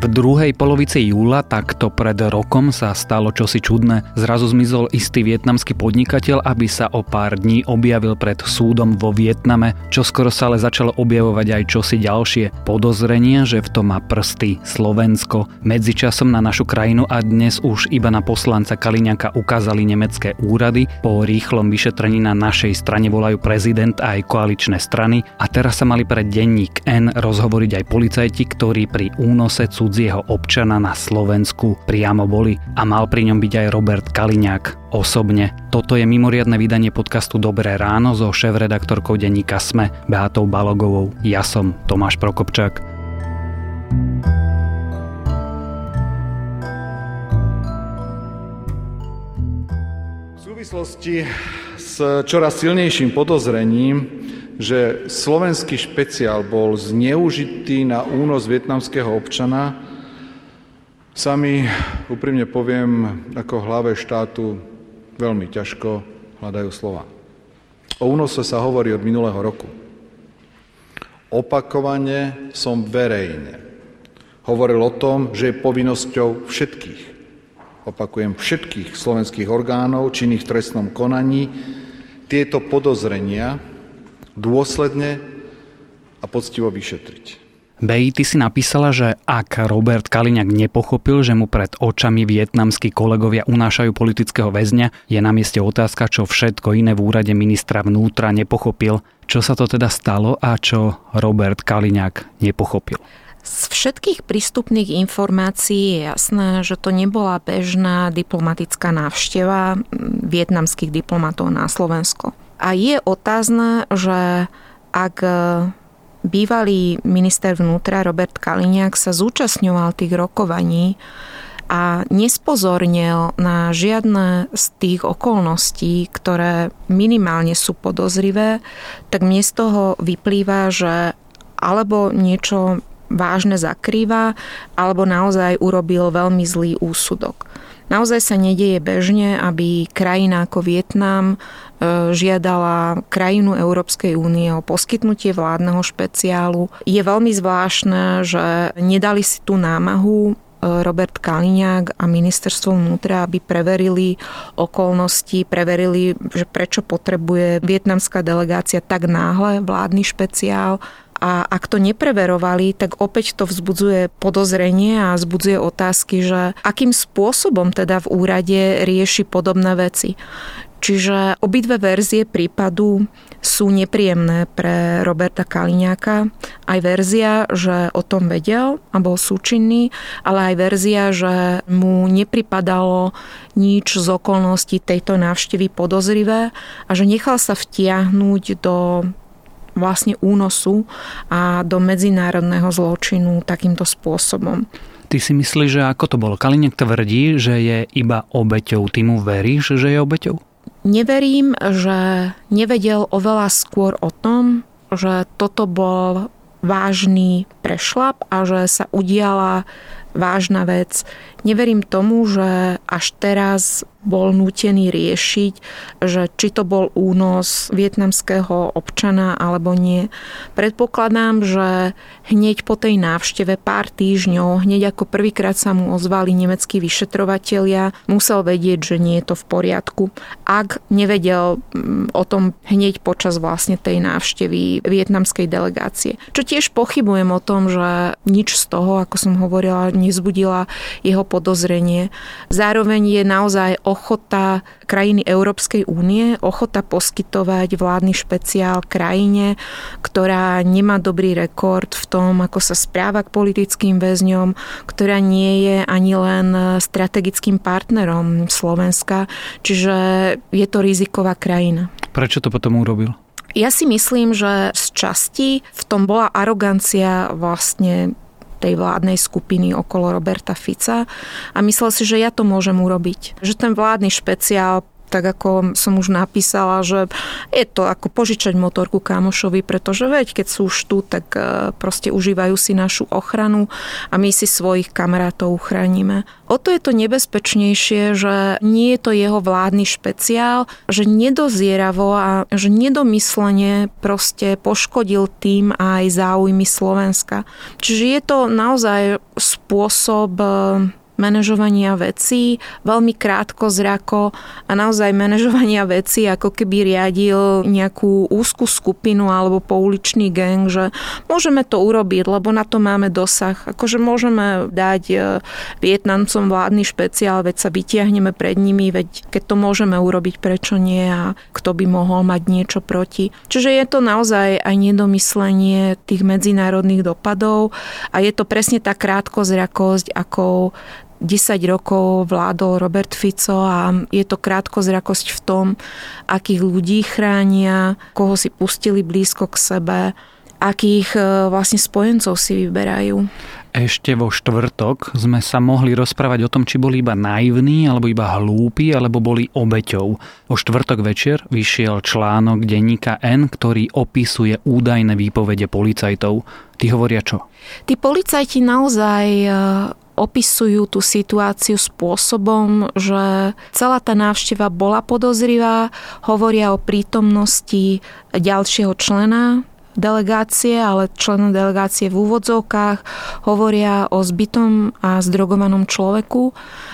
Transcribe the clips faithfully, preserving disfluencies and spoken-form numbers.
V druhej polovici júla, takto pred rokom, sa stalo čosi čudné. Zrazu zmizol istý vietnamský podnikateľ, aby sa o pár dní objavil pred súdom vo Vietname. Čoskoro sa ale začalo objavovať aj čosi ďalšie. Podozrenie, že v tom má prsty Slovensko. Medzičasom na našu krajinu a dnes už iba na poslanca Kaliňáka ukázali nemecké úrady. Po rýchlom vyšetrení na našej strane volajú prezident a aj koaličné strany. A teraz sa mali pre denník N rozhovoriť aj policajti, ktorí pri únose cudzieho občana na Slovensku priamo boli. A mal pri ňom byť aj Robert Kaliňák osobne. Toto je mimoriadne vydanie podcastu Dobré ráno so šéfredaktorkou denníka SME Beatou Balogovou. Ja som Tomáš Prokopčák. V súvislosti s čoraz silnejším podozrením, že slovenský špeciál bol zneužitý na únos vietnamského občana, sa mi, úprimne poviem, ako hlave štátu veľmi ťažko hľadajú slova. O únose sa hovorí od minulého roku. Opakovane som verejne hovoril o tom, že je povinnosťou všetkých, opakujem, všetkých slovenských orgánov činných v trestnom konaní tieto podozrenia dôsledne a poctivo vyšetriť. Bej, ty si napísala, že ak Robert Kaliňák nepochopil, že mu pred očami vietnamskí kolegovia unášajú politického väzňa, je na mieste otázka, čo všetko iné v úrade ministra vnútra nepochopil. Čo sa to teda stalo a čo Robert Kaliňák nepochopil? Z všetkých prístupných informácií je jasné, že to nebola bežná diplomatická návšteva vietnamských diplomatov na Slovensko. A je otázne, že ak bývalý minister vnútra Robert Kaliňák sa zúčastňoval tých rokovaní a nespozornil na žiadne z tých okolností, ktoré minimálne sú podozrivé, tak mne z toho vyplýva, že alebo niečo vážne zakrýva, alebo naozaj urobil veľmi zlý úsudok. Naozaj sa nedieje bežne, aby krajina ako Vietnam žiadala krajinu Európskej únie o poskytnutie vládneho špeciálu. Je veľmi zvláštne, že nedali si tú námahu Robert Kaliňák a ministerstvo vnútra, aby preverili okolnosti, preverili, že prečo potrebuje vietnamská delegácia tak náhle vládny špeciál. A ak to nepreverovali, tak opäť to vzbudzuje podozrenie a vzbudzuje otázky, že akým spôsobom teda v úrade rieši podobné veci. Čiže obidve verzie prípadu sú nepríjemné pre Roberta Kaliňáka. Aj verzia, že o tom vedel a bol súčinný, ale aj verzia, že mu nepripadalo nič z okolností tejto návštevy podozrivé a že nechal sa vtiahnuť do vlastne únosu a do medzinárodného zločinu takýmto spôsobom. Ty si myslíš, že ako to bolo? Kaliňák tvrdí, že je iba obeťou. Ty mu veríš, že je obeťou? Neverím, že nevedel oveľa skôr o tom, že toto bol vážny prešľap a že sa udiala vážna vec. Neverím tomu, že až teraz bol nútený riešiť, že či to bol únos vietnamského občana alebo nie. Predpokladám, že hneď po tej návšteve pár týždňov, hneď ako prvýkrát sa mu ozvali nemeckí vyšetrovatelia, musel vedieť, že nie je to v poriadku. Ak nevedel o tom hneď počas vlastne tej návštevy vietnamskej delegácie. Čo tiež pochybujem o tom, že nič z toho, ako som hovorila, nezbudila jeho podozrenie. Zároveň je naozaj ochota krajiny Európskej únie, ochota poskytovať vládny špeciál krajine, ktorá nemá dobrý rekord v tom, ako sa správa k politickým väzňom, ktorá nie je ani len strategickým partnerom Slovenska, čiže je to riziková krajina. Prečo to potom urobil? Ja si myslím, že z časti v tom bola arogancia vlastne tej vládnej skupiny okolo Roberta Fica a myslel si, že ja to môžem urobiť. Že ten vládny špeciál tak ako som už napísala, že je to ako požičať motorku kamošovi, pretože veď, keď sú už tu, tak proste užívajú si našu ochranu a my si svojich kamarátov uchránime. O to je to nebezpečnejšie, že nie je to jeho vládny špeciál, že nedozieravo a že nedomyslene proste poškodil tým aj záujmy Slovenska. Čiže je to naozaj spôsob manažovania vecí, veľmi krátko zrako a naozaj manažovania vecí, ako keby riadil nejakú úzku skupinu alebo pouličný gang, že môžeme to urobiť, lebo na to máme dosah. Akože môžeme dať Vietnamcom vládny špeciál, veď sa vytiahneme pred nimi, veď keď to môžeme urobiť, prečo nie a kto by mohol mať niečo proti. Čiže je to naozaj aj nedomyslenie tých medzinárodných dopadov a je to presne tá krátkozrakosť, ako desať rokov vládol Robert Fico a je to krátkozrakosť v tom, akých ľudí chránia, koho si pustili blízko k sebe, akých vlastne spojencov si vyberajú. Ešte vo štvrtok sme sa mohli rozprávať o tom, či boli iba naivní, alebo iba hlúpi, alebo boli obeťou. O štvrtok večer vyšiel článok denníka N, ktorý opisuje údajné výpovede policajtov. Tí hovoria čo? Tí policajti naozaj opisujú tú situáciu spôsobom, že celá tá návšteva bola podozrivá, hovoria o prítomnosti ďalšieho člena delegácie, ale člena delegácie v úvodzovkách, hovoria o zbitom a zdrogovanom človeku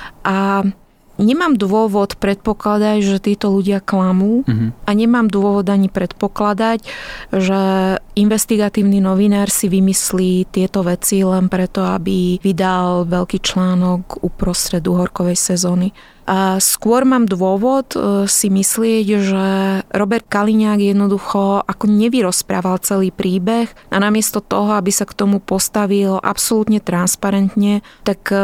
a nemám dôvod predpokladať, že títo ľudia klamú uh-huh. a nemám dôvod ani predpokladať, že investigatívny novinár si vymyslí tieto veci len preto, aby vydal veľký článok uprostred uhorkovej sezóny. A skôr mám dôvod si myslieť, že Robert Kaliňák jednoducho ako nevyrozprával celý príbeh a namiesto toho, aby sa k tomu postavil absolútne transparentne, tak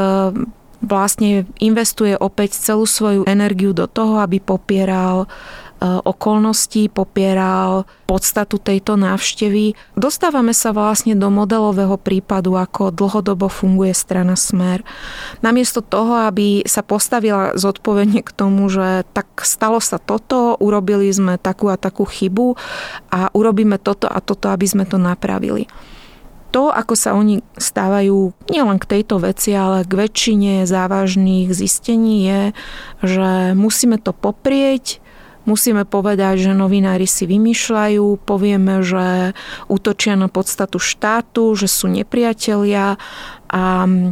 vlastne investuje opäť celú svoju energiu do toho, aby popieral okolnosti, popieral podstatu tejto návštevy. Dostávame sa vlastne do modelového prípadu, ako dlhodobo funguje strana Smer. Namiesto toho, aby sa postavila zodpovedne k tomu, že tak stalo sa toto, urobili sme takú a takú chybu a urobíme toto a toto, aby sme to napravili. To, ako sa oni stávajú nielen k tejto veci, ale k väčšine závažných zistení je, že musíme to poprieť, musíme povedať, že novinári si vymýšľajú, povieme, že útočia na podstatu štátu, že sú nepriatelia a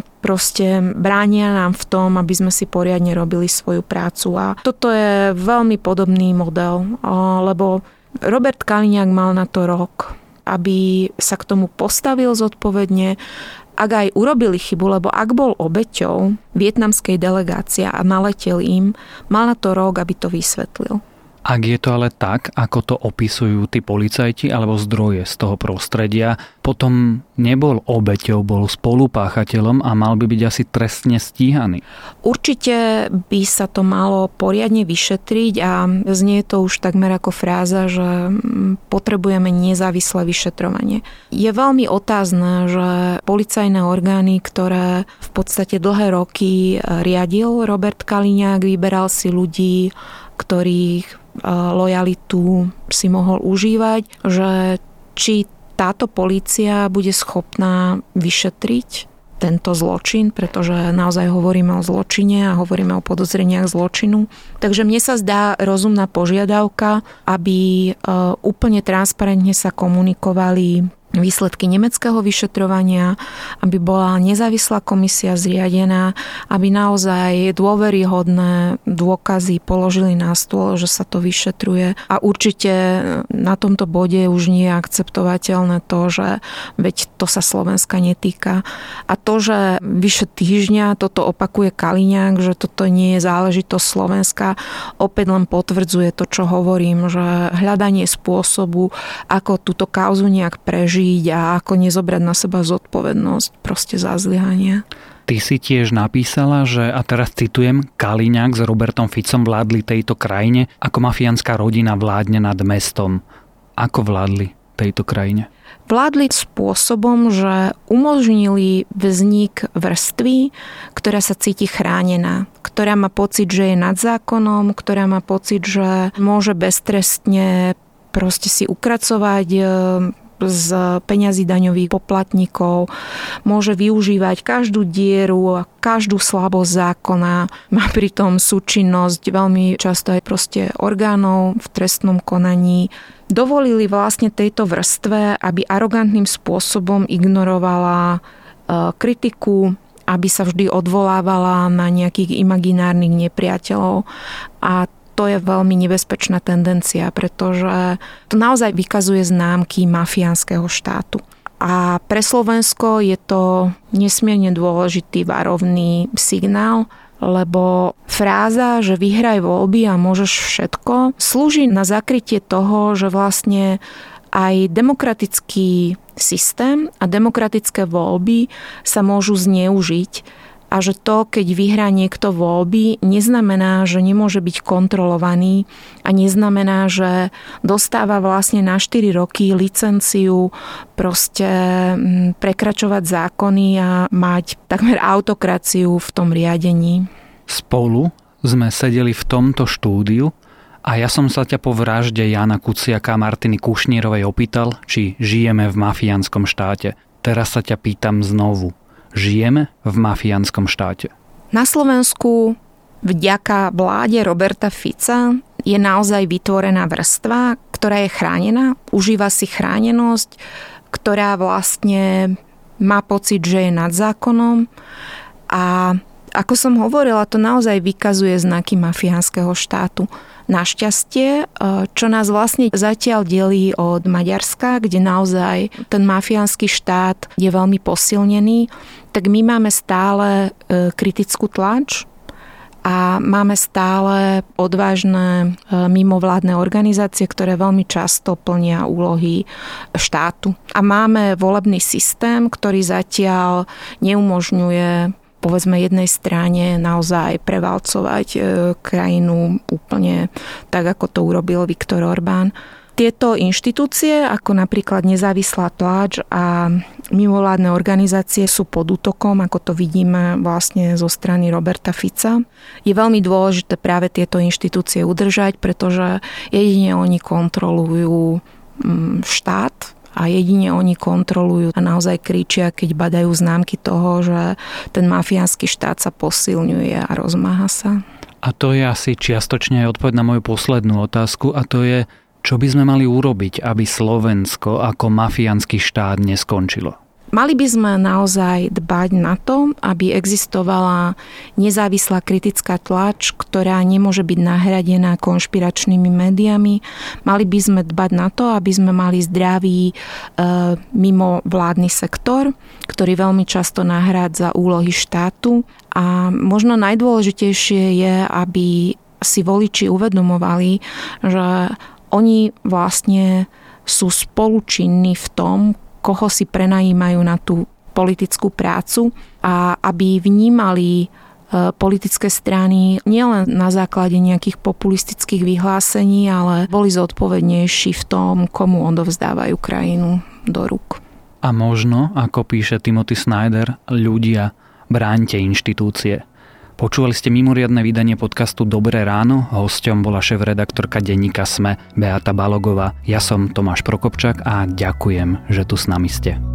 proste bránia nám v tom, aby sme si poriadne robili svoju prácu. A toto je veľmi podobný model, lebo Robert Kaliňák mal na to rok, aby sa k tomu postavil zodpovedne, ak aj urobili chybu, lebo ak bol obeťou vietnamskej delegácie a naletel im, mal na to rok, aby to vysvetlil. Ak je to ale tak, ako to opisujú tí policajti alebo zdroje z toho prostredia, potom nebol obeťou, bol spolupáchateľom a mal by byť asi trestne stíhaný. Určite by sa to malo poriadne vyšetriť a znie to už takmer ako fráza, že potrebujeme nezávislé vyšetrovanie. Je veľmi otázne, že policajné orgány, ktoré v podstate dlhé roky riadil Robert Kaliňák, vyberal si ľudí, ktorých lojalitu si mohol užívať, že či táto polícia bude schopná vyšetriť tento zločin, pretože naozaj hovoríme o zločine a hovoríme o podozreniach zločinu. Takže mne sa zdá rozumná požiadavka, aby úplne transparentne sa komunikovali výsledky nemeckého vyšetrovania, aby bola nezávislá komisia zriadená, aby naozaj dôveryhodné dôkazy položili na stôl, že sa to vyšetruje. A určite na tomto bode už nie je akceptovateľné to, že veď to sa Slovenska netýka. A to, že vyše týždňa toto opakuje Kaliňák, že toto nie je záležitosť Slovenska, opäť len potvrdzuje to, čo hovorím, že hľadanie spôsobu, ako túto kauzu nejak prežiť a ako nezobrať na seba zodpovednosť proste za zlyhanie. Ty si tiež napísala, že, a teraz citujem, Kaliňák s Robertom Ficom vládli tejto krajine, ako mafiánska rodina vládne nad mestom. Ako vládli? tejto krajine? Vládli spôsobom, že umožnili vznik vrstvy, ktorá sa cíti chránená, ktorá má pocit, že je nad zákonom, ktorá má pocit, že môže beztrestne proste si ukracovať z peňazí daňových poplatníkov, môže využívať každú dieru a každú slabosť zákona, má pritom súčinnosť veľmi často aj proste orgánov v trestnom konaní. Dovolili vlastne tejto vrstve, aby arogantným spôsobom ignorovala kritiku, aby sa vždy odvolávala na nejakých imaginárnych nepriateľov, a to je veľmi nebezpečná tendencia, pretože to naozaj vykazuje známky mafiánskeho štátu. A pre Slovensko je to nesmierne dôležitý varovný signál, lebo fráza, že vyhraj voľby a môžeš všetko, slúži na zakrytie toho, že vlastne aj demokratický systém a demokratické voľby sa môžu zneužiť, a že to, keď vyhrá niekto voľby, neznamená, že nemôže byť kontrolovaný, a neznamená, že dostáva vlastne na štyri roky licenciu proste prekračovať zákony a mať takmer autokraciu v tom riadení. Spolu sme sedeli v tomto štúdiu a ja som sa ťa po vražde Jána Kuciaka a Martiny Kušnírovej opýtal, či žijeme v mafiánskom štáte. Teraz sa ťa pýtam znovu. Žijeme v mafiánskom štáte? Na Slovensku vďaka vláde Roberta Fica je naozaj vytvorená vrstva, ktorá je chránená, užíva si chránenosť, ktorá vlastne má pocit, že je nad zákonom, a ako som hovorila, to naozaj vykazuje znaky mafiánskeho štátu. Našťastie, čo nás vlastne zatiaľ delí od Maďarska, kde naozaj ten mafiánsky štát je veľmi posilnený, tak my máme stále kritickú tlač a máme stále odvážne mimovládne organizácie, ktoré veľmi často plnia úlohy štátu. A máme volebný systém, ktorý zatiaľ neumožňuje, povedzme, jednej strane naozaj prevalcovať krajinu úplne tak, ako to urobil Viktor Orbán. Tieto inštitúcie, ako napríklad nezávislá tlač a mimovládne organizácie, sú pod útokom, ako to vidíme vlastne zo strany Roberta Fica. Je veľmi dôležité práve tieto inštitúcie udržať, pretože jedine oni kontrolujú štát, a jedine oni kontrolujú a naozaj kričia, keď badajú známky toho, že ten mafiánsky štát sa posilňuje a rozmáha sa. A to je asi čiastočne aj odpoveď na moju poslednú otázku, a to je, čo by sme mali urobiť, aby Slovensko ako mafiánsky štát neskončilo? Mali by sme naozaj dbať na to, aby existovala nezávislá kritická tlač, ktorá nemôže byť nahradená konšpiračnými médiami. Mali by sme dbať na to, aby sme mali zdravý e, mimovládny sektor, ktorý veľmi často nahrádza úlohy štátu. A možno najdôležitejšie je, aby si voliči uvedomovali, že oni vlastne sú spolučinní v tom, koho si prenajímajú na tú politickú prácu, a aby vnímali politické strany nielen na základe nejakých populistických vyhlásení, ale boli zodpovednejší v tom, komu odovzdávajú krajinu do rúk. A možno, ako píše Timothy Snyder, ľudia, bráňte inštitúcie. Počúvali ste mimoriadne vydanie podcastu Dobré ráno. Hosťom bola šéfredaktorka denníka SME Beata Balogová. Ja som Tomáš Prokopčák a ďakujem, že tu s nami ste.